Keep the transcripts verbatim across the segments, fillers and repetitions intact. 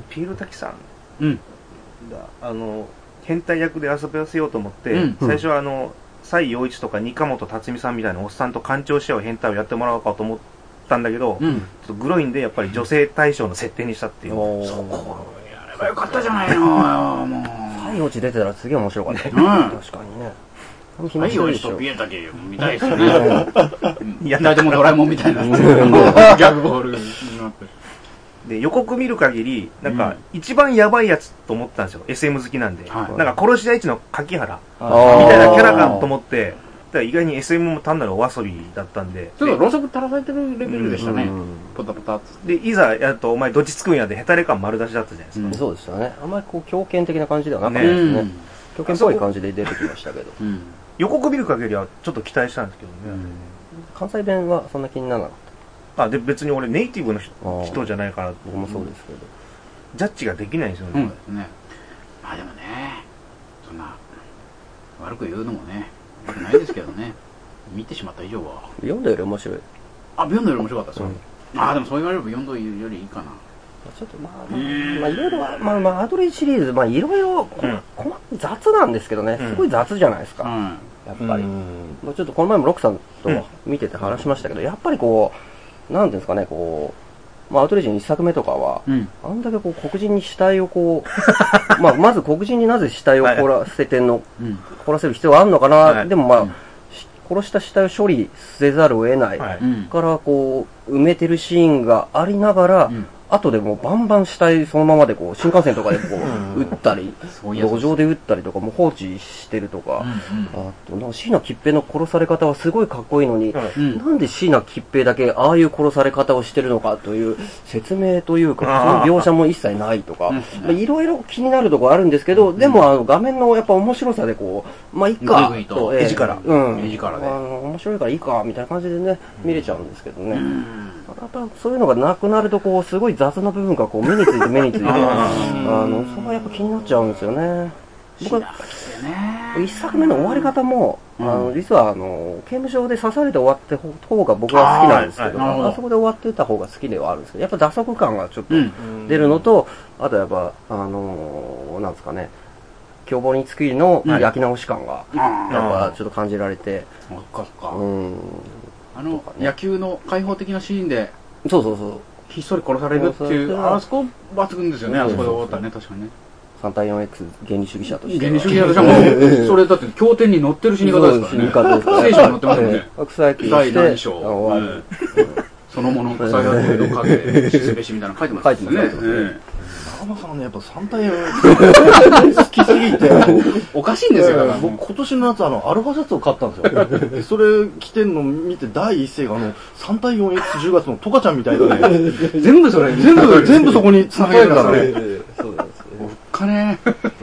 ピール滝さん、 うん、 あの変態役で遊びせようと思って、うん、最初はあの蔡陽一とか二本辰巳さんみたいなおっさんと艦長し合う変態をやってもらおうかと思ったんだけど、うん、ちょっとグロいんでやっぱり女性対象の設定にしたっていう、 うん、そこやればよかったじゃないのもう蔡陽一出てたらすげえ面白かった、ね、うん、確かにね。 蔡陽一とピエタケ見たいですよね。いやだいでもドラえもんみたいなギャグボールで予告見る限りなんか一番ヤバいやつと思ったんですよ、 エスエム 好きなんで、はい、なんか殺し屋一の柿原みたいなキャラかと思って、だから意外に エスエム も単なるお遊びだったんで、 ちょっとろうそく垂らされてるレベルでしたね、ポタポタっつでいざやるとお前どっちつくんやでヘタレ感丸出しだったじゃないですか、 うん、そうでしたね。あんまりこう狂犬的な感じではなかったですね、ね、狂犬っぽい感じで出てきましたけど、うん、 予告見る限りはちょっと期待したんですけどね、うん、 関西弁はそんな気にならなかった。 あで別に俺ネイティブの 人, 人じゃないから僕もそうですけど、 ジャッジができないんですよね、 うんですね。まあでもねそんな悪く言うのもね良くないですけどね見てしまった以上は読んだより面白い。 あ読んだより面白かったですよ、うん、あでもそう言われれば読んだよりいいかな。 ちょっとまあまあ、まあ、いろいろまあまあアドレイシリーズまあいろいろ雑なんですけどね、すごい雑じゃないですか、うん、やっぱり、うん、まあ、ちょっとこの前もロックさんと見てて話しましたけど、やっぱりこうなんていうんですかね、こう、まあ、アウトレイジの一作目とかは、うん、あんだけこう黒人に死体をこう、まあ、まず黒人になぜ死体を凍らせてんの、はい、凍らせる必要があるのかな、はい、でもまあ、うん、殺した死体を処理せざるを得ない、はい、からこう、埋めてるシーンがありながら、うん、後でもうバンバン死体そのままでこう、新幹線とかでこう、撃ったり、路上で撃ったりとか、もう放置してるとか、うんうん、あと、なんか椎名桔平の殺され方はすごいかっこいいのに、うん、なんで椎名桔平だけああいう殺され方をしてるのかという説明というか、その描写も一切ないとか、いろいろ気になるところあるんですけど、うん、でもあの画面のやっぱ面白さでこう、まあいいか、 と、絵力、 うん、 絵力で、 あの面白いからいいかみたいな感じでね、見れちゃうんですけどね。うん、やっぱそういうのがなくなるとこうすごい雑な部分がこう目について目についてあのそこがやっぱ気になっちゃうんですよね。僕は一作目の終わり方も、うん、あの実はあの刑務所で刺されて終わって方が僕は好きなんですけど、 あ, あそこで終わってた方が好きではあるんですけど、やっぱ打足感がちょっと出るのと、うん、あとやっぱあのなんですかね、凶暴につきの焼き直し感がやっぱちょっと感じられて、 うん、あの野球の開放的なシーンでそうそうそうひっそり殺されるっていうあそこ抜群ですよね。あそこで終わったらね、確かにね。 さん対 よんエックス 原理主義者として原理主義者としてもそれだって経典に載ってる死に方ですからね。死に方ですからね。聖書に載ってますもんね。 草野球して第何章終わる、そのもの草野球の影しせべしみたいなの書いてますよね。 中間さんね、やっぱさん対よん好きすぎておかしいんですよ。だから僕今年の夏あのアルファシャツを買ったんですよ。でそれ着てんの見て第一声があのさん対 よんエックスじゅう 月のトカちゃんみたいだね。 全部それ全部全部そこに繋がるからね。 そうなんですよ。おっかね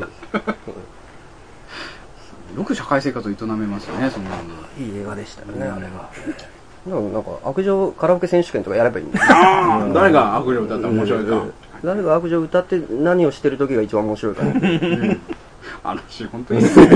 よく社会生活を営めますよね。そんなのいい映画でしたよね、あれは。なんか悪女カラオケ選手権とかやればいいんですよ。 誰が悪女歌ったら面白いか。 誰が悪女歌って何をしてる時が一番面白いかな。 あのシーン本当にそ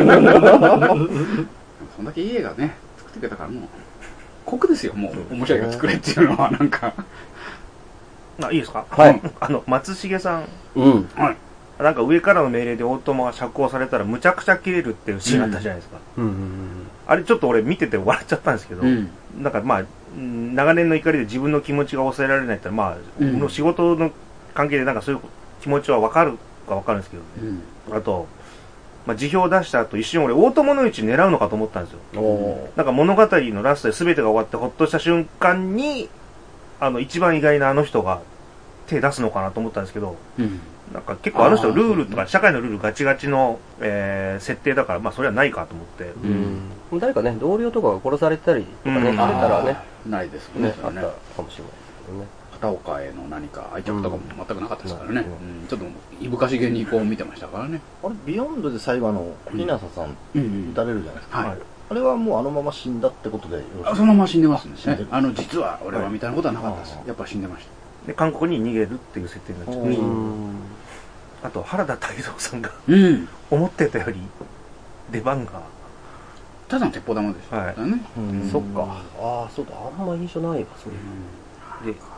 んだけいい映画ね作ってくれたからもう酷ですよ。もう面白い映画作れっていうのはなんかあいいですか。 はい。 あの松重さん、 うんはい、なんか上からの命令でオートマが釈放されたらむちゃくちゃ切れるっていうシーンあったじゃないですか。 うんうんうんうん、 あれちょっと俺見てて笑っちゃったんですけど、うん、なんかまあ長年の怒りで自分の気持ちが抑えられないってまあ、うん、の仕事の関係でなんかそういう気持ちは分かるか分かるんですけど、ね、うん、あと、まあ、辞表を出した後一瞬俺大友の位置狙うのかと思ったんですよ。なんか物語のラストで全てが終わってほっとした瞬間にあの一番意外なあの人が手出すのかなと思ったんですけど、うん、なんか結構あの人ルールとか社会のルールガチガチの、えー、設定だからまあそれはないかと思って、 うん、誰かね同僚とかが殺されたりとかね、うん、してたらねないですもんね。 ねあったかもしれないですよね。 片岡への何か愛着とかも全くなかったですからね、うんうん、ちょっといぶかしげにこう見てましたからね。 あれビヨンドで最後の稲佐さん撃たれるじゃないですか、 うんうんはい、 あれはもうあのまま死んだってことでよろしいですか。 あそのまま死んでますね。あの実は俺はみたいなことはなかったです、はい、やっぱ死んでました。 で韓国に逃げるっていう設定になっちゃって、あと原田泰造さんが、 うん、 思ってたより出番がただの鉄砲玉でしたね、はい、 うん、そっか。ああそうだ、あんま印象ないわそれ、 うん、で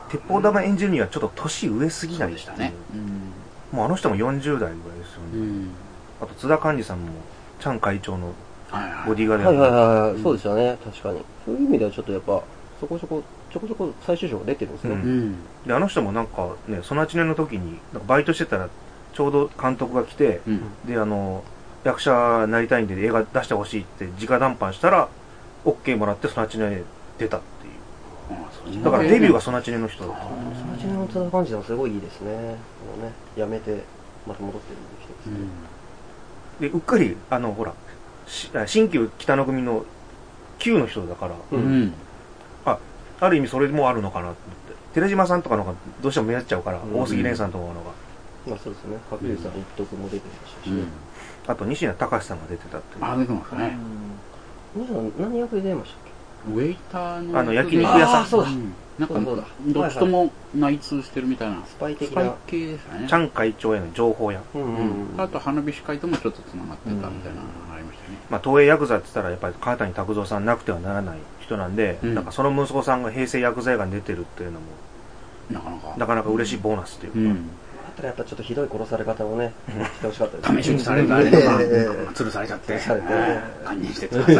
鉄砲玉演じるにはちょっと年上すぎないでしたね。 もうあの人もよんじゅう代ぐらいですよね。うん、あと津田寛治さんもチャン会長のボディーガードはいはいはい、そうですよね、確かに。そういう意味ではちょっとやっぱそこそこちょこちょこ最終章が出てるんですね。うん、 であの人もなんかね、そのはちねんの時になんかバイトしてたらちょうど監督が来て、うん、であの役者になりたいんで映画出してほしいって直談判したら オーケー もらってそのはちねんで出たっていう。だからデビューがそのはちねんの人だった。 そのはちねんの津田寛治さんすごいいいですね。あのね、辞めてまた戻ってる人ですね。 うん、でうっかりあのほら新旧北の組のきゅうの人だから、うん、あある意味それもあるのかなと思って、寺島さんとかのがどうしても目立っちゃうから、うん、大杉蓮さんとかのが、 まあそうですね、角竜さん一徳も出てましたし、ね、うん、 あと西野隆さんが出てたっていう。 あ、出てましたね。 西野何役で出ましたっけ？ ウェイターのあの焼肉屋さん。 あ、そうだ。 なんかどっちとも内通してるみたいなスパイ的なスパイ系ですよね。 チャン会長への情報や、 うんうんうん、あと花火師会ともちょっとつながってたみたいなのがありましたね。 まあ東映ヤクザって言ったらやっぱり川谷拓三さんなくてはならない人なんで、うん、なんかその息子さんが平成ヤクザ映画に出てるっていうのもなかなかなかなか嬉しいボーナスっていうか、うん、 だったらやっぱちょっとひどい殺され方をねしてほしかったですね。 試し撃ちされたあれとか吊るされちゃってされて堪忍して吊るさ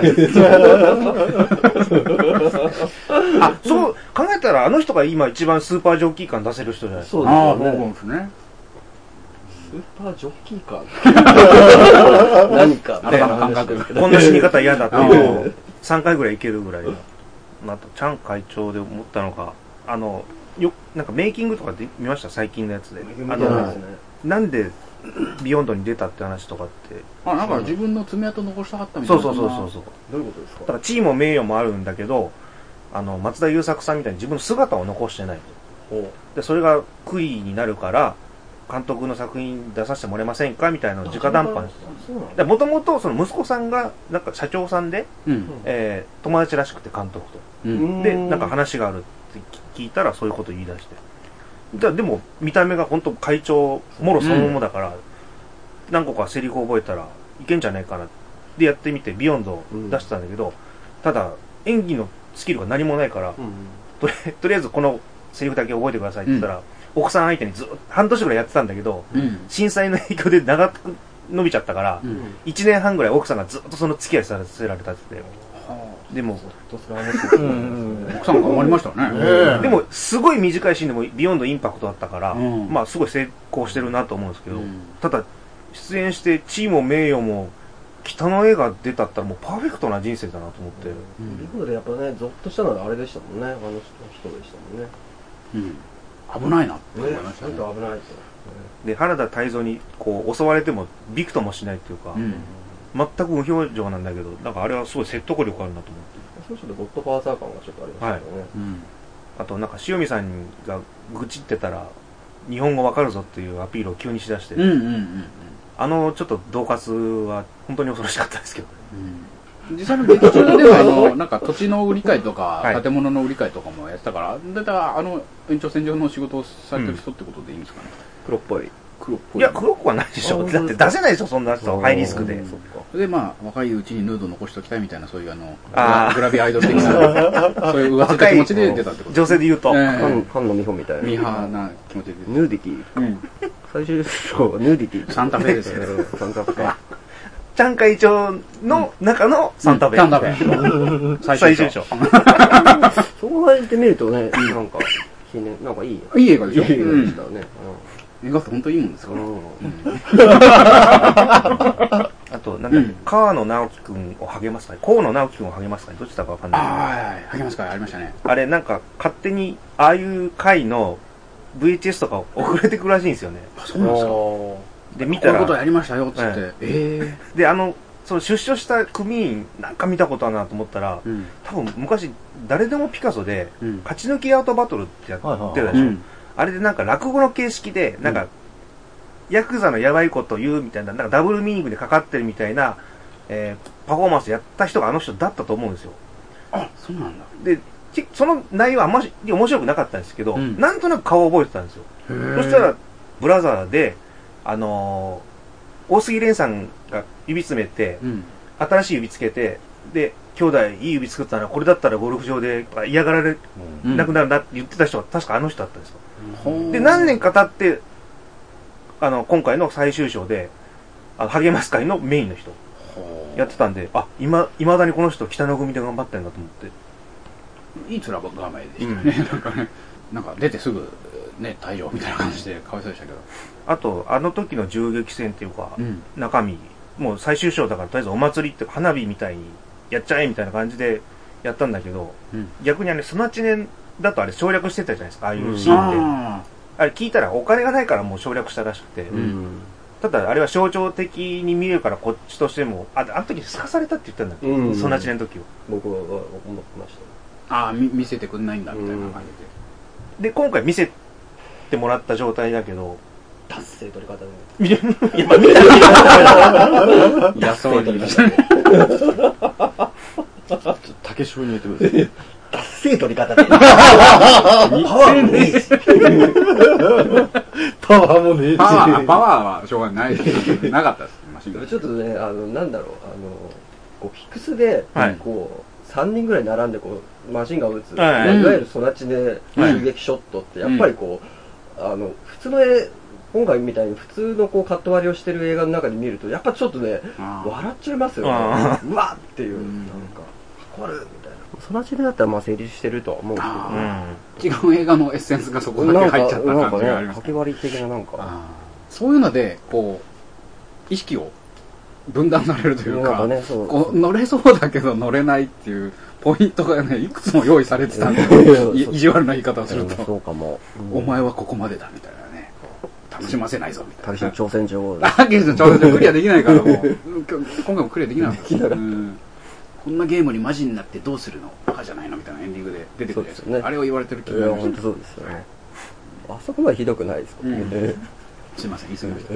れてあ、そう考えたらあの人が今一番スーパージョッキー感出せる人じゃないですか。 そうですよね。 ああ、そうですね。 スーパージョッキー感何か新たな感覚。 こんな死に方嫌だっていうのをさんかいぐらいいけるぐらいの。あとチャン会長で思ったのが、あのよなんかメイキングとかで見ました最近のやつで。あのなんでビヨンドに出たって話とかって。 あ、なんか自分の爪痕残したかったみたいな。 そうそうそうそう。 どういうことですか？ だから地位も名誉もあるんだけど、あの松田優作さんみたいに自分の姿を残してないと。でそれが悔いになるから監督の作品出させてもらえませんかみたいなのを直談判して。もともとその息子さんがなんか社長さんで、うん、えー、友達らしくて監督と、うん、でなんか話があるって聞いたらそういうこと言い出して。だでも見た目が本当会長もろそのものだから、うん、何個かセリフ覚えたらいけんじゃないかなでやってみてビヨンド出したんだけど、うん、ただ演技のスキルが何もないから、うん、と, りとりあえずこのセリフだけ覚えてくださいって言ったら、うん、奥さん相手にずっと半年ぐらいやってたんだけど、うん、震災の影響で長く伸びちゃったから、うん、いちねんはんぐらい奥さんがずっとその付き合いさせられたって言って、でも奥さんが頑張りましたね。 でもすごい短いシーンでもビヨンドインパクトだったから、うん、まあすごい成功してるなと思うんですけど、うん、ただ出演して地位も名誉も北の絵が出たったらもうパーフェクトな人生だなと思って、 うん、いうことでやっぱねゾッとしたのはあれでしたもんね、あの人でしたもんね。 うん、危ないなって思いましたね。 ね、危ないと。 で原田泰造にこう襲われてもびくともしないっていうか、うん、全く無表情なんだけど、なんかあれはすごい説得力あるなと思って。 そうするとゴッドファーザー感がちょっとありましたよね。はい、うん、 あとなんか塩見さんが愚痴ってたら日本語わかるぞっていうアピールを急にしだして、うんうんうんうん、あのちょっと恫喝は本当に恐ろしかったですけど、 うん、実際の劇中ではあのなんか土地の売り買いとか建物の売り買いとかもやってたから、はい、だいたいあの延長線上の仕事をされてる人ってことでいいんですかね。 うん、黒っぽい。 黒っぽい。いや黒くはないでしょ。だって出せないでしょそんな人ハイリスクで。 でまあ若いうちにヌード残しておきたいみたいなそういうあのあグラビアアイドル的なそういう浮ついた気持ちで出たってこと。 女性で言うと、えー、菅野美穂みたいな。 ミーハーな気持ちで。 ヌーディティ。うん、最終章ヌーディティ。 サンタフェですよ。 サンタフェ。 チャン会長の中のサンタフェ。 サンタフェ。 最終章。 そうやって見るとね、なんか記念なんかいいいい映画でしょ。 いい映画でしたね。 映画って本当にいいもんですから。 あとなんか、うん、川野直樹くんを励ますかね、河野直樹くんを励ますかね、どっちだかわかんない。 ああ、励ますかありましたね。 あれなんか勝手にああいう回の ブイエイチエス とか送れてくるらしいんですよね。 あ、そうなんですか。 で見たらこういうことやりましたよっつって。はい、ええー。であのその出所した組員なんか見たことあるなと思ったら、うん、多分昔誰でもピカソで、うん、勝ち抜きアウトバトルってやってるでしょ。はいはいはい、あれでなんか落語の形式でなんか、うん、ヤクザのやばいこと言うみたいな、なんかダブルミーニングでかかってるみたいな、えー、パフォーマンスやった人があの人だったと思うんですよ。 あ、そうなんだ。 で、その内容はあんまり面白くなかったんですけど、うん、なんとなく顔を覚えてたんですよ。そしたら、ブラザーで、あのー、大杉蓮さんが指詰めて、うん、新しい指つけて、 で兄弟いい指作ったらこれだったらゴルフ場で嫌がられなくなるなって言ってた人が確かあの人だったんですよ、うん、で何年か経ってあの今回の最終章であの励ます会のメインの人やってたんで、あ今いまだにこの人北の組で頑張ってんだと思って、 いい面構えでしたね、うん、なんかねなんか出てすぐね退場みたいな感じでかわいそうでしたけど、 あとあの時の銃撃戦っていうか、うん、中身もう最終章だからとりあえずお祭りって花火みたいにやっちゃえみたいな感じでやったんだけど、うん、逆にあれソナチネだとあれ省略してたじゃないですか、ああいうシーンで、うん、あれ聞いたらお金がないからもう省略したらしくて、うん、ただあれは象徴的に見えるからこっちとしても、あ、あの時すかされたって言ったんだっけ、うん、ソナチネの時は僕は思ってました、 ああ見せてくんないんだみたいな感じで、で今回見せてもらった状態だけど達成取り方でやっぱ見たらいやそうに竹章に入れてください達成取り方でパワーもねえしパワーもねえしパワー、パワーはしょうがないなかったですマシンガンちょっとね、あのなんだろう、あのこうフィックスで、はい、こうさんにんぐらい並んでこうマシンガンを撃つ、はい、いわゆるソナチネ襲撃ショットってやっぱりこう、うん、あの普通の絵今回みたいに普通のこうカット割りをしてる映画の中で見るとやっぱちょっとね笑っちゃいますよね、うわっていう、うん、なんかこれみたいな、ソナチネだったらまあ成立してるとは思うんですけど、 ね、うん、違う映画のエッセンスがそこだけ入っちゃった感じがあります、 ね、かけ割り的ななんかそういうのでこう意識を分断されるというか、ね、そうこう乗れそうだけど乗れないっていうポイントがねいくつも用意されてたんで意地悪な言い方をすると、 そうかも、 うん、お前はここまでだみたいなね、楽しませないぞみたいな。 竹の挑戦状。 竹の挑戦状クリアできないからもう今回もクリアできなかった。うん、こんなゲームにマジになってどうするのかじゃないのみたいなエンディングで出てくるやつ、ね、あれを言われてる気がします。 本当そうですよね。あそこまでひどくないですかね。うん、 すいません、言い過ぎました。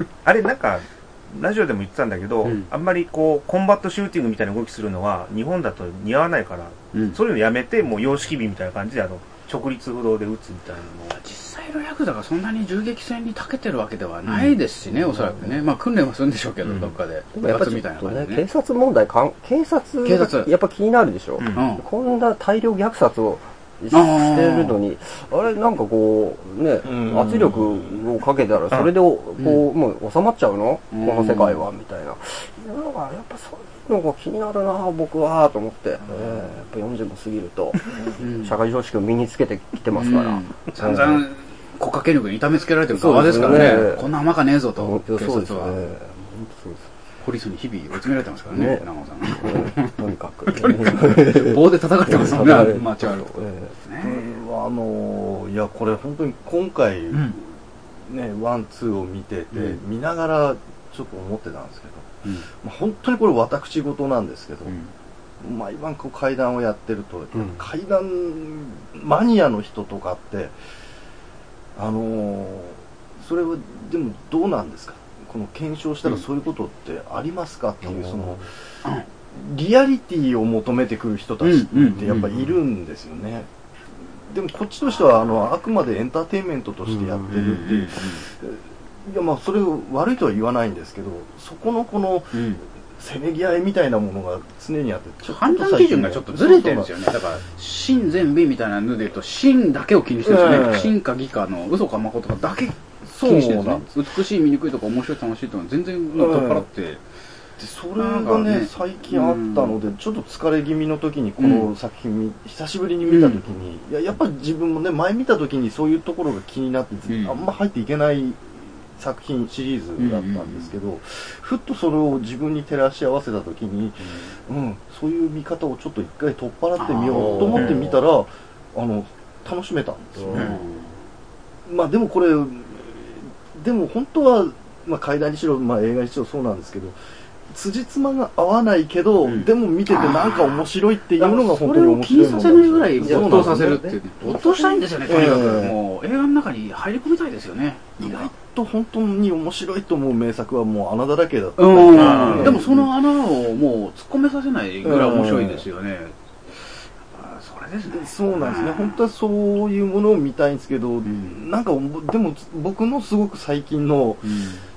あれなんかラジオでも言ってたんだけど、うん、あんまりこうコンバットシューティングみたいな動きするのは日本だと似合わないから、うん、そういうのやめてもう様式美みたいな感じであの直立不動で撃つみたいなのを。 実際のヤクザがそんなに銃撃戦に長けてるわけではないですしね、うん、おそらくね、まあ訓練はするんでしょうけど、うん、どっかででもやっぱちょっとね、警察問題かん警察警察やっぱ気になるでしょ、うん、こんな大量虐殺をしてるのに あ, あれなんかこうね、うん、圧力をかけたらそれでこう、うん、もう収まっちゃうの、うん、この世界はみたいな、なんかやっぱそういうのが気になるな僕はと思って、うん、えー、やっぱよんじゅうも過ぎると、うん、社会常識を身につけてきてますから、うん、 散々国家権力に痛めつけられてる側ですからね、ね、こんな甘かねえぞと警察は。そうですね、本当そうです。ポリスに日々追い詰められてますからね、ね、長尾さん。 とにかく。 棒で叩かれてますもんね、街歩く。 あのいやこれ本当に今回、うん、ねワンツーを見てて、うん、見ながらちょっと思ってたんですけど、うん、まあ、本当にこれ私事なんですけど、うん、毎晩こう階段をやってると、うん、階段マニアの人とかってあのー、それはでもどうなんですか、この検証したらそういうことってありますかっていう、そのリアリティを求めてくる人たちってやっぱいるんですよね。でもこっちとしてはあのあくまでエンターテインメントとしてやってるっていう、いやまあそれを悪いとは言わないんですけど、そこのこのせめぎ合いみたいなものが常にあって、 ちょっと判断基準がちょっとずれてるんですよね。だから真善美みたいなので言うと真だけを気にしてるんですよね。真か偽かの嘘か誠かだけ気にしてるんですね。美しい醜いとか面白い楽しいとか全然取っ払って、でそれがね、ね最近あったので、うん、ちょっと疲れ気味の時にこの作品、うん、久しぶりに見た時に、うん、いややっぱり自分もね前見た時にそういうところが気になって、うん、あんま入っていけない作品シリーズだったんですけど、うんうんうん、ふっとそれを自分に照らし合わせた時に、うんうん、そういう見方をちょっと一回取っ払ってみようと思ってみたら、あの楽しめたんですよね、うん、まあでもこれでも本当は、まあ、怪談にしろ、まあ、映画にしろそうなんですけど、辻褄が合わないけど、うん、でも見ててなんか面白いっていうのが本当に面白いもの。それを気にさせないぐらい没頭させるっていう、没頭したいんですよね、とにかく、えー、もう映画の中に入り込みたいですよね。 意外と本当に面白いと思う名作はもう穴だらけだった、 うん、でもその穴をもう突っ込めさせないぐらい面白いですよね、 うん、それですね。そうなんですね、本当はそういうものを見たいんですけど、うん、なんかでも僕のすごく最近の、うん、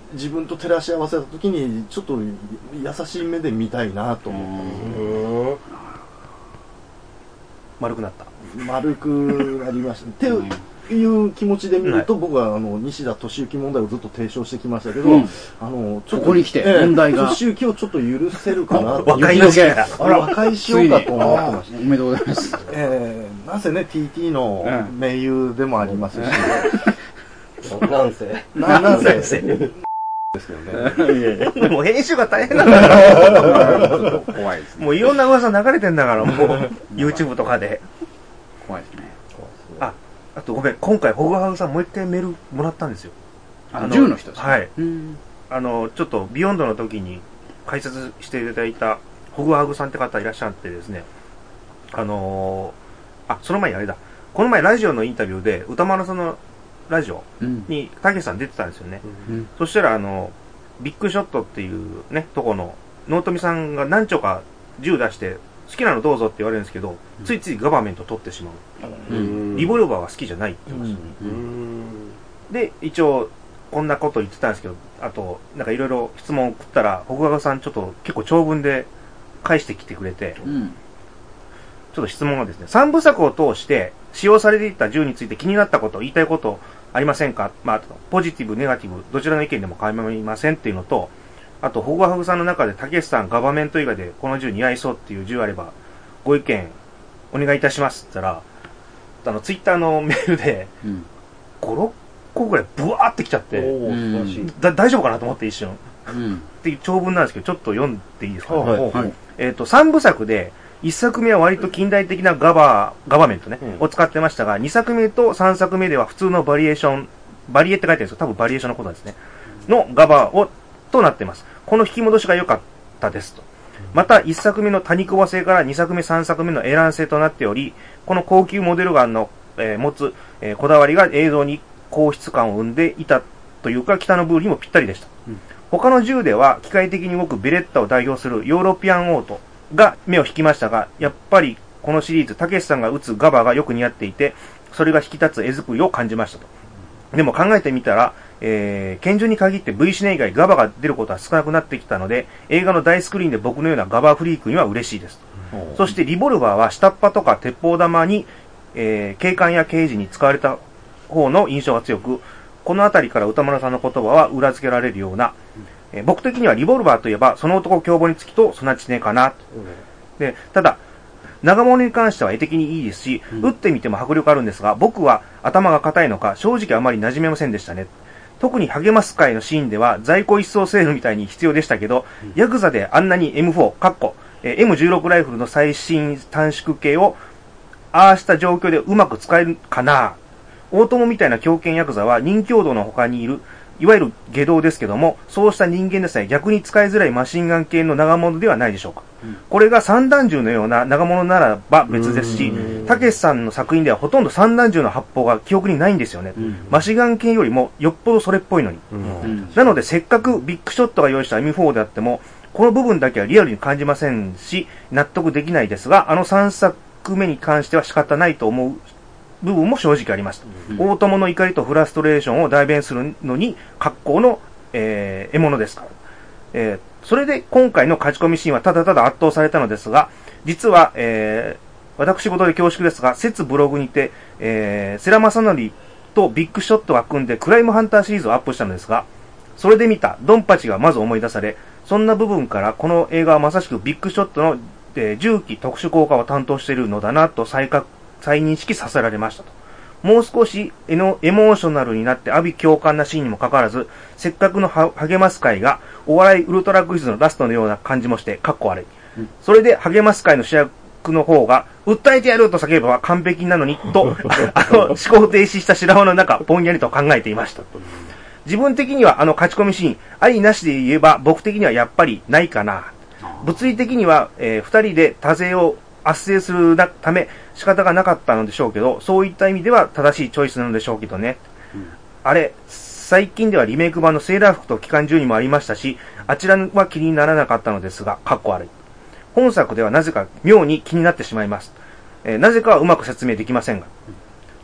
自分と照らし合わせた時にちょっと優しい目で見たいなと思ったんですよ。 丸くなった。 丸くなりました。っていう気持ちで見ると、僕はあの西田敏行問題をずっと提唱してきましたけど、うん、あのちょっとここに来て問題が敏行をちょっと許せるかなと。 和解の件和解しようかと思ってました。 おめでとうございます。 えー、なぜね ティーティー の盟友でもありますし、 うん、なんせななんせですけどね。 もう編集が大変なんだから怖いですね。 もういろんな噂流れてんだからもうYouTube とかで怖いですね。 あ、あとごめん、今回ホグハグさんもう一回メールもらったんですよ。 あの銃の人ですか。 はい。あのちょっとビヨンドの時に解説していただいたホグハグさんって方いらっしゃってですね、あのー、あ、その前にあれだ、この前ラジオのインタビューで歌丸さんのラジオにたけしさん出てたんですよね、うん、そしたらあのビッグショットっていうねとこの納富さんが何丁か銃出して好きなのどうぞって言われるんですけど、うん、ついついガバメント取ってしまう、うん、リボルバーは好きじゃないって言いました、うん、で一応こんなこと言ってたんですけど、あとなんかいろいろ質問を送ったらホグハグさんちょっと結構長文で返してきてくれて、うん、ちょっと質問がですね、さんぶさくを通して使用されていた銃について気になったこと、言いたいことありませんか？まあ、ポジティブ、ネガティブ、どちらの意見でも構いませんっていうのと、あと、ホグハグさんの中で、たけしさん、ガバメント以外でこの銃似合いそうっていう銃あれば、ご意見お願いいたしますって言ったら、あの、ツイッターのメールで、ご、ろっこぐらいブワーってきちゃって、うん、だ大丈夫かなと思って一瞬。うん、っていう長文なんですけど、ちょっと読んでいいですか、ね？はいはい、えっと、さんぶさくで、いっさくめは割と近代的なガバー、ガバメントね、うん、を使ってましたが、にさくめとさんさくめでは普通のバリエーション、バリエって書いてあるんですけど、多分バリエーションのことですね。のガバーを、となっています。この引き戻しが良かったですと。また、いっさくめの多肉和製からにさくめ、さんさくめのエラン製となっており、この高級モデルガンの、えー、持つ、えー、こだわりが映像に高質感を生んでいたというか、北のブールにもぴったりでした。うん、他の銃では機械的に動くベレッタを代表するヨーロピアンオートが目を引きましたが、やっぱりこのシリーズ、たけしさんが撃つガバがよく似合っていて、それが引き立つ絵作りを感じましたと。でも考えてみたら、えー、拳銃に限って V シネ以外ガバが出ることは少なくなってきたので、映画の大スクリーンで僕のようなガバフリークには嬉しいです。そしてリボルバーは下っ端とか鉄砲玉に、えー、警官や刑事に使われた方の印象が強く、このあたりから歌丸さんの言葉は裏付けられるような、えー、僕的にはリボルバーといえばその男凶暴につきとそなちねかなと。で、ただ、長物に関しては絵的にいいですし、うん、撃ってみても迫力あるんですが、僕は頭が硬いのか、正直あまり馴染めませんでしたね。特に励ます会のシーンでは、在庫一掃セールみたいに必要でしたけど、うん、ヤクザであんなに エムフォー、かっこ、えー、エムじゅうろく ライフルの最新短縮系を、ああした状況でうまく使えるかな。大友みたいな狂犬ヤクザは人強度の他にいる、いわゆる下道ですけども、そうした人間でさえ逆に使いづらいマシンガン系の長物ではないでしょうか。うん、これが散弾銃のような長物ならば別ですし、たけしさんの作品ではほとんど散弾銃の発砲が記憶にないんですよね。うん、マシンガン系よりもよっぽどそれっぽいのに。うん、なのでせっかくビッグショットが用意した エムフォー であっても、この部分だけはリアルに感じませんし、納得できないですが、あのさんさくめに関しては仕方ないと思う部分も正直あります。うん、大友の怒りとフラストレーションを代弁するのに格好の、えー、獲物ですから。えー、それで今回の勝ち込みシーンはただただ圧倒されたのですが、実は、えー、私事で恐縮ですが、節ブログにて、えー、世良正則とビッグショットが組んでクライムハンターシリーズをアップしたのですが、それで見たドンパチがまず思い出され、そんな部分からこの映画はまさしくビッグショットの、えー、銃器特殊効果を担当しているのだなと再確再認識させられましたと。もう少しエノエモーショナルになって阿鼻共感なシーンにもかかわらず、せっかくの励ます会がお笑いウルトラクイズのラストのような感じもして、かっこ悪い。うん、それで励ます会の主役の方が、訴えてやると叫べば完璧なのに、と、あの、思考停止した白羽の中、ぼんやりと考えていました。自分的にはあの勝ち込みシーン、ありなしで言えば僕的にはやっぱりないかな。物理的には、えー、二人で多勢を圧制するため仕方がなかったのでしょうけど、そういった意味では正しいチョイスなのでしょうけどね。うん、あれ、最近ではリメイク版のセーラー服と機関銃にもありましたし、あちらは気にならなかったのですが、かっこ悪い。本作ではなぜか妙に気になってしまいます。えー、なぜかはうまく説明できませんが。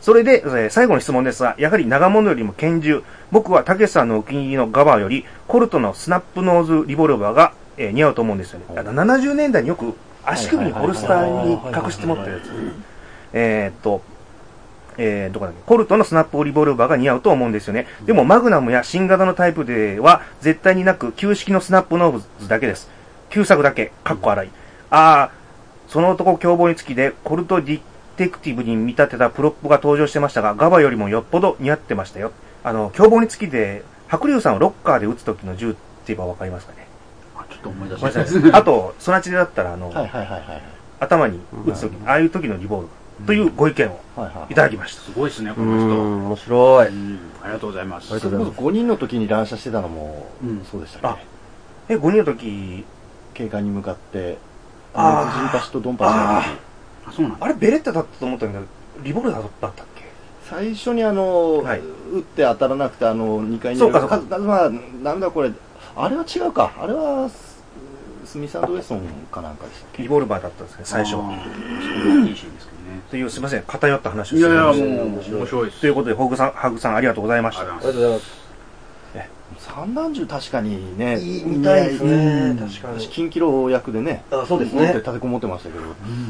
それで、えー、最後の質問ですが、やはり長物よりも拳銃、僕はたけしさんのお気に入りのガバーより、コルトのスナップノーズリボルバーが、えー、似合うと思うんですよね。あのななじゅうねんだいによく足首にホルスターに隠して持ったやつ。えーっと、えー、どこだっけ、コルトのスナップリボルバーが似合うと思うんですよね。でも、マグナムや新型のタイプでは、絶対になく、旧式のスナップノーズだけです。旧作だけ、かっこ荒い。あー、その男凶暴につきで、コルトディテクティブに見立てたプロップが登場してましたが、ガバよりもよっぽど似合ってましたよ。あの、凶暴につきで、白龍さんをロッカーで撃つ時の銃って言えばわかりますかね。 あ、ちょっと思い出しました。 あと、ソナチでだったら、あの、 はいはいはいはい。 頭に撃つ時、ああいう時のリボルバー。というご意見をいただきました。 すごいですね、この人。 面白い。 ありがとうございます。 それこそごにんの時に乱射してたのも、そうでしたっけ。え、ごにんの時、 警官に向かって、ああ、ジンパシとドンパシの時。 あ、そうなんだ。あれベレッタだったと思ったんだけど、リボルバーだったっけ？ 最初にあの、撃って当たらなくて、あの、にかいに。 そうか、そうか。 まあ、なんだこれ、あれは違うか。あれは、スミス&ウェソンかなんかでしたっけ？ リボルバーだったんですね、最初は。 いいシーンですけどね。 という、すみません、偏った話をしてました。いやいや、もう、面白いです。 ということで、ホグさん、ハグさん、ありがとうございました。ありがとうございます。 散弾銃確かにね、 見たいですね。確かに。 金キロ役でね、 あ、そうですね。 立てこもってましたけど。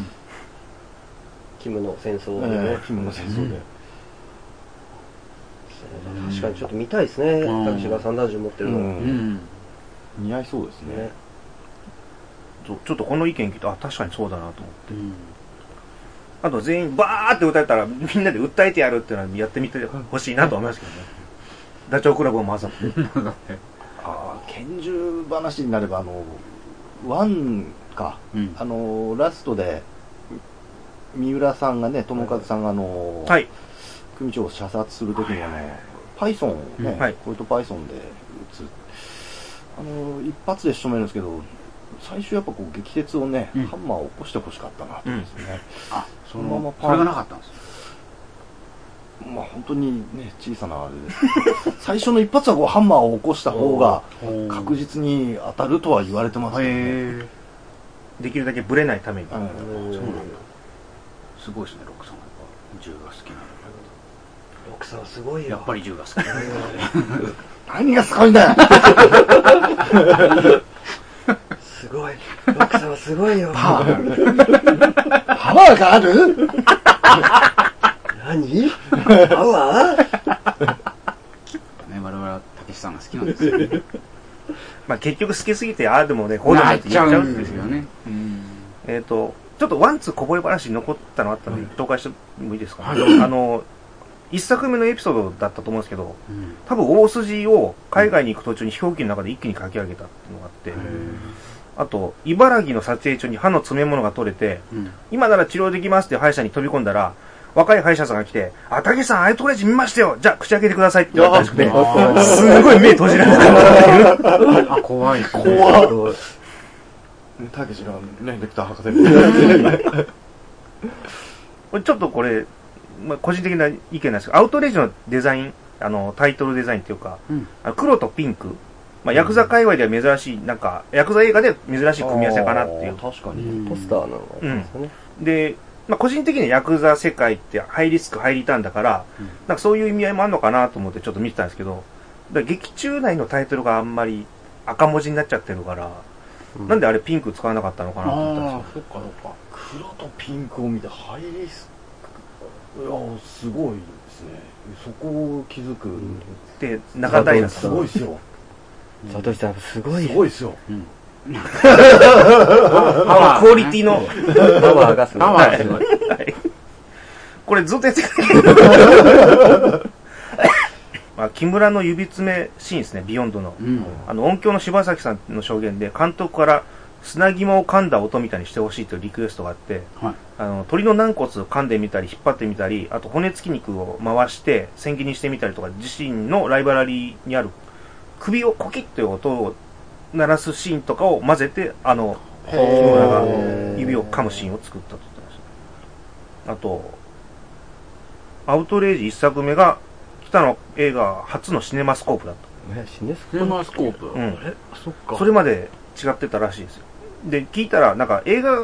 キムの戦争でね。 キムの戦争で。 確かにちょっと見たいですね。私が散弾銃持ってるの。 似合いそうですね。 ちょっとこの意見聞いて、あ、確かにそうだなと思って。あと全員バーって歌えたらみんなで訴えてやるっていうのはやってみてほしいなと思いますけどね。ダチョウ倶楽部を混ざって。 ああ、拳銃話になれば、あの、ワンか、うん、あの、ラストで、三浦さんがね、友和さんがあの、 はい。 組長を射殺するときにあの、パイソンをね、はい、コルトパイソンで撃つ。あの、一発で仕留めるんですけど、最初やっぱこう激鉄をね、うん、ハンマーを起こしてほしかったなと思うんですね。 うん、あ、そのままパン。それがなかったんですよ。 まあ本当にね、小さなあれです。最初の一発はこうハンマーを起こした方が確実に当たるとは言われてますけどね。 できるだけブレないために。そうなんだ。 すごいですね、ロックさんは銃が好きなの。 ロックさんはすごいよ。 やっぱり銃が好きなの。 何がすごいんだよすごい。ロックさんはすごいよ。 パワーパワーがある何パワーね、我々はたけしさんが好きなんですよね。 まあ結局好きすぎて、ああでもね、こうでもって言っちゃうんですよね。えっと、ちょっとワンツーこぼれ話に残ったのあったので、紹介してもいいですかね。あの、一作目のエピソードだったと思うんですけど、多分大筋を海外に行く途中に飛行機の中で一気に書き上げたっていうのがあって、あと、茨城の撮影中に歯の詰め物が取れて、今なら治療できますって歯医者に飛び込んだら、若い歯医者さんが来て、あ、たけしさん、アイトレジ見ましたよじゃあ、口開けてくださいって言われたらしくて、すごい目閉じられなかったっていう。 あ、怖い。 怖い。たけしがね、レクター博士みたいな。 これちょっとこれ、まあ、個人的な意見なんですけど、アウトレイジのデザイン、あの、タイトルデザインっていうか、うん、黒とピンク、まあ、ヤクザ界隈では珍しい、なんか、ヤクザ映画で珍しい組み合わせかなっていう。 確かに。 ポスターなのがありますよね。 うん、で、まあ、個人的にはヤクザ世界ってハイリスク、ハイリターンだから、うん、なんかそういう意味合いもあるのかなと思ってちょっと見てたんですけど、だ劇中内のタイトルがあんまり赤文字になっちゃってるから、うん、なんであれピンク使わなかったのかなと思ったんですよ。 そっかそっか。黒とピンクを見てハイリスク、いや、すごいですね。そこを気づく。 で、中平さん。 すごいですよ。 佐藤さん、すごい。 すごいですよ。 うんクオリティのパワーがすごい。 パワーがすごい。 これずっとやってくれまあ木村の指詰めシーンですね、ビヨンドの。うん、あの音響の柴崎さんの証言で、監督から砂肝を噛んだ音みたいにしてほしいというリクエストがあって、はい、あの鳥の軟骨を噛んでみたり、引っ張ってみたり、あと骨付き肉を回して千切りにしてみたりとか、自身のライブラリーにある首をコキッという音を鳴らすシーンとかを混ぜて、あの、木村が指を噛むシーンを作ったと言ってました。あと、アウトレイジ一作目が、北の映画初のシネマスコープだった。 え、シネマスコープ、 うん。 え、そっか。 それまで違ってたらしいですよ。で、聞いたら、なんか映画、北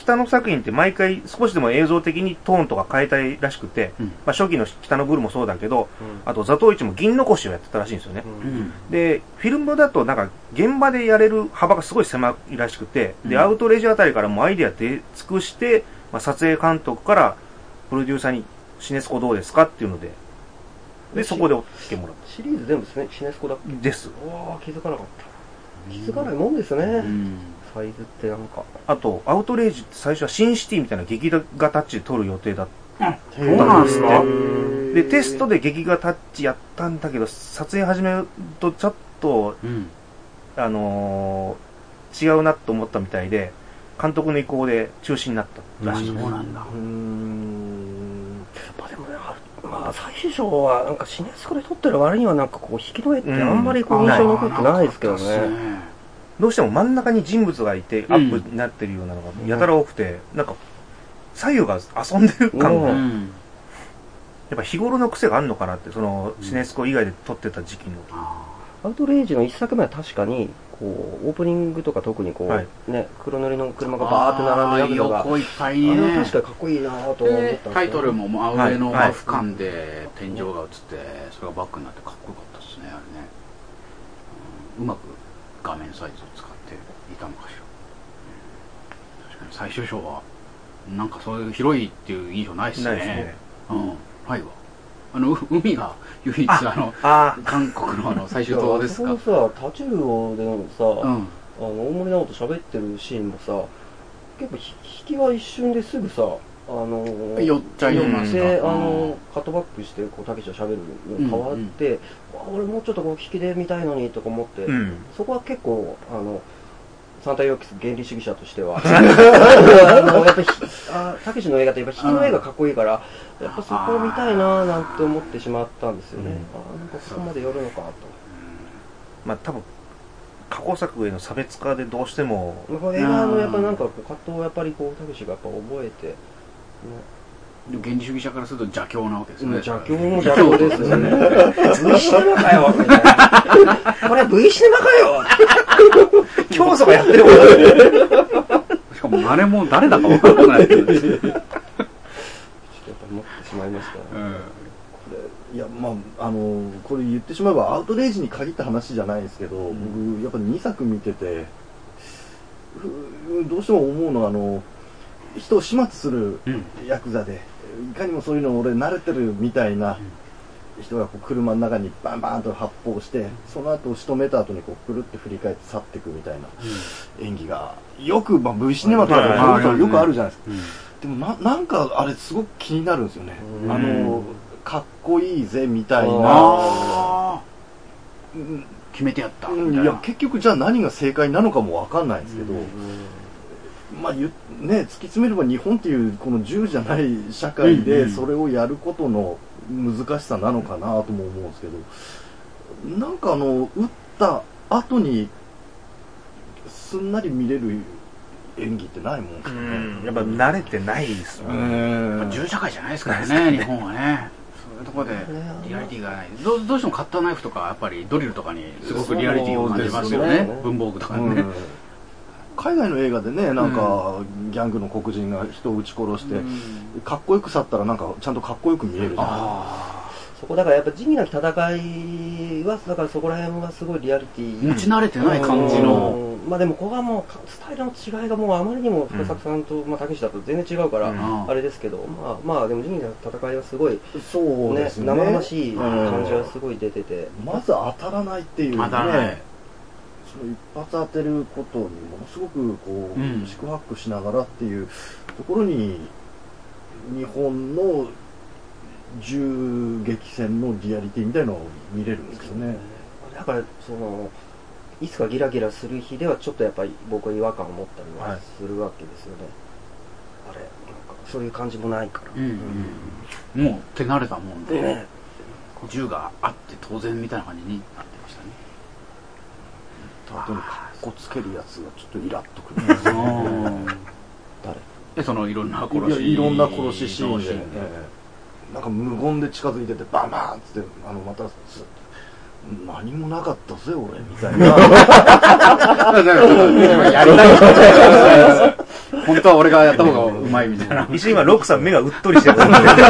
北野作品って毎回少しでも映像的にトーンとか変えたいらしくて、うん、まあ、初期の北野ブルもそうだけど、うん、あと座頭市も銀残しをやってたらしいんですよね、うん、でフィルムだとなんか現場でやれる幅がすごい狭いらしくて、うん、でアウトレジャーあたりからもうアイデア出尽くして、まあ、撮影監督からプロデューサーにシネスコどうですかっていうのででそこで OK もらったシリーズ全部シネスコだっけですわー気づかなかった気づかないもんですね、うん、サイズってなんかあとアウトレイジって最初はシンシティみたいな劇画タッチで撮る予定だったそうなんですかでテストで劇画タッチやったんだけど撮影始めるとちょっと、うん、あのー、違うなと思ったみたいで監督の意向で中止になったらしい。 そうなんだ。うーん。まあでもね、まあ最終章はなんかシネスコで撮ってる割にはなんかこう引きの絵ってあんまりこう印象残ってないですけどね。うん、 どうしても真ん中に人物がいてアップになってるようなのがやたら多くて、うん、なんか左右が遊んでる感が、うん、やっぱ日頃の癖があるのかなってそのシネスコ以外で撮ってた時期の。 アウトレイジの一作目は確かにこうオープニングとか特にこう、はい、ね黒塗りの車がバーって並んでるのが横いっぱいね、 あれは確かにかっこいいなと思ったんですけど、 タイトルも真上の俯瞰で天井が映ってそれがバックになってかっこよかったですねあれね、うん、うまく画面サイズを使っていたのかしら、うん、確かに最終章はなんかそういう広いっていう印象ないですね。ないですね。うん、はいわ。あの海が唯一あのあ韓国のあの最終島ですか。 そのさタチウオでさ、うん、あの大森直人喋ってるシーンもさ結構引きは一瞬ですぐさあのー、 寄っちゃいますか。 あのカットバックしてこうたけしが喋るの変わって、うんうん、俺もうちょっとこう引きで見たいのにとか思って、うん、そこは結構あのサンタヨーキス原理主義者としてはあのやっぱりたけしの映画ってやっぱ引きの絵がかっこいいからやっぱそこを見たいななんて思ってしまったんですよね、うん、あなんかそこまで寄るのかと、 まあ多分過去作への差別化でどうしても映画のやっぱなんかこう葛藤をやっぱりこうたけしがやっぱ覚えて、ね、 原理主義者からすると邪教なわけですね。 邪教も邪教ですよね。V シネマかよみたいな。これ V シネマかよ教祖がやってるもんね。 しかもあれも誰だか分からないけど。ちょっとやっぱ持ってしまいましたね。うん、これいやまああのこれ言ってしまえばアウトレイジに限った話じゃないですけど、うん、僕やっぱにさく見ててどうしても思うのはあの人を始末するヤクザで。うんいかにもそういうの俺慣れてるみたいな人がこう車の中にバンバンと発砲してその後仕留めた後にこうくるって振り返って去っていくみたいな演技がよく、まあ、V シネマとかでもよくあるじゃないですか。でも な, なんかあれすごく気になるんですよね。あのかっこいいぜみたいな決めてやったみたいな。いや結局じゃあ何が正解なのかも分かんないんですけどまあね、突き詰めれば日本っていうこの自由じゃない社会でそれをやることの難しさなのかなとも思うんですけどなんかあの打った後にすんなり見れる演技ってないもんですかね。 やっぱ慣れてないですよね。 自由社会じゃないですからね日本はね。そういうところでリアリティがない。 ど, どうしてもカッターナイフとかやっぱりドリルとかにすごくリアリティを感じますよね。文房具とかね、うん海外の映画でねなんか、うん、ギャングの黒人が人を撃ち殺して、うん、かっこよく去ったらなんかちゃんとかっこよく見えるじゃないですか。 そこだからやっぱ地味な戦いはだからそこら辺はすごいリアリティ持ち慣れてない感じの、 まあでもここはもうスタイルの違いがもうあまりにも深作さんとたけしだと全然違うから、うん、あれですけどまあまあでも地味な戦いはすごいそうですね生々しい感じはすごい出てて、 うん、まず当たらないっていうね当たらないその一発当てることにものすごくこう、うん、四苦八苦しながらっていうところに日本の銃撃戦のリアリティみたいなのを見れるんですよね。 だからそのいつかギラギラする日ではちょっとやっぱり僕は違和感を持ったりはするわけですよね、はい、あれなんかそういう感じもないから、うんうん、もう手慣れたもんで、ね、銃があって当然みたいな感じになってましたね。 後にかっこつけるやつがちょっとイラッとくるんですよ誰でそのいろんな殺しい, いろんな殺しシーンで、ね、なんか無言で近づいててバンバンっつってあのまた何もなかったぜ俺みたいなやりたい本当は俺がやった方がうまいみたいな。 一瞬今ロックさん目がうっとりしてる。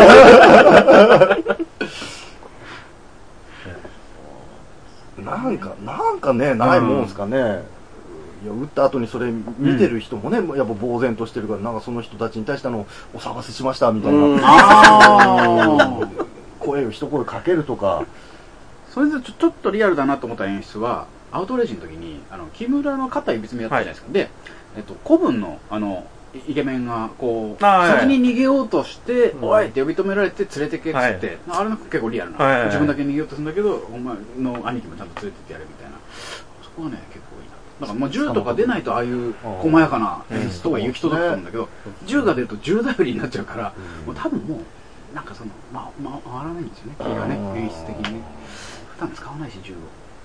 なんかなんかねないもんですかね。うん、いや打った後にそれ見てる人もね、うん、やっぱ呆然としてるから、なんかその人たちに対してのお騒がせしましたみたいな、うん、あ声を一声かけるとか。 それでちょ、ちょっとリアルだなと思った演出はアウトレイジの時にあの木村の肩指詰めやったじゃないですか、はい、で、えっと、古文のあのイケメンがこう先に逃げようとして「おい!」って呼び止められて連れてけっつって、はい、あれなんか結構リアルな、はい、自分だけ逃げようとするんだけどお前の兄貴もちゃんと連れてってやるみたいな、そこはね結構いいな。だからまあ銃とか出ないとああいう細やかな演出とか行き届くと思うんだけど、銃が出ると銃頼りになっちゃうから、もう多分もうなんかそのまま回らないんですよね、気がね、演出的にね。普段使わないし銃を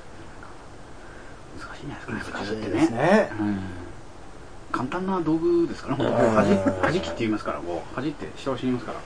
難しいんじゃないですかね、銃ってね。ね、うん、簡単な道具ですからね、本当にはじきって言いますから、こうはじって下押しに言いますから、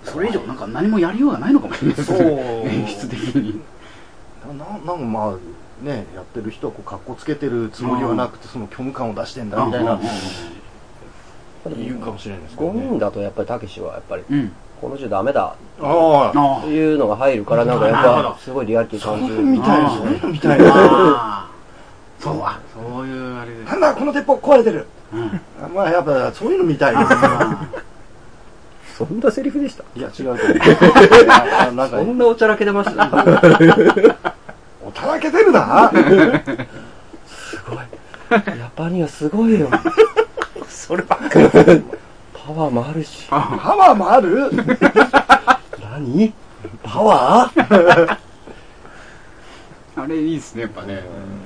それ以上なんか何もやりようがないのかもしれないですね、演出的に。 ななんかまあね、やってる人はこう格好つけてるつもりはなくて、その虚無感を出してんだみたいな言うかもしれないですけど、ね、 ごにんだとやっぱりたけしはやっぱり、うん、この銃ダメだっていうのが入るから、なんかやっぱすごいリアリティ感じるみたいですね、みたいな。 そうはそういうあれです。 なんだこの鉄砲壊れてる、うん、まあやっぱそういうのみたいですね。 そんなセリフでした？ いや違うと思う。 なんかそんなおちゃらけ出ました。 おちゃらけてるな。 すごい。やっぱりはすごいよ。 そればっかり。 パワーもあるし。 パワーもある？ 何？パワー？ あれいいですね、やっぱね。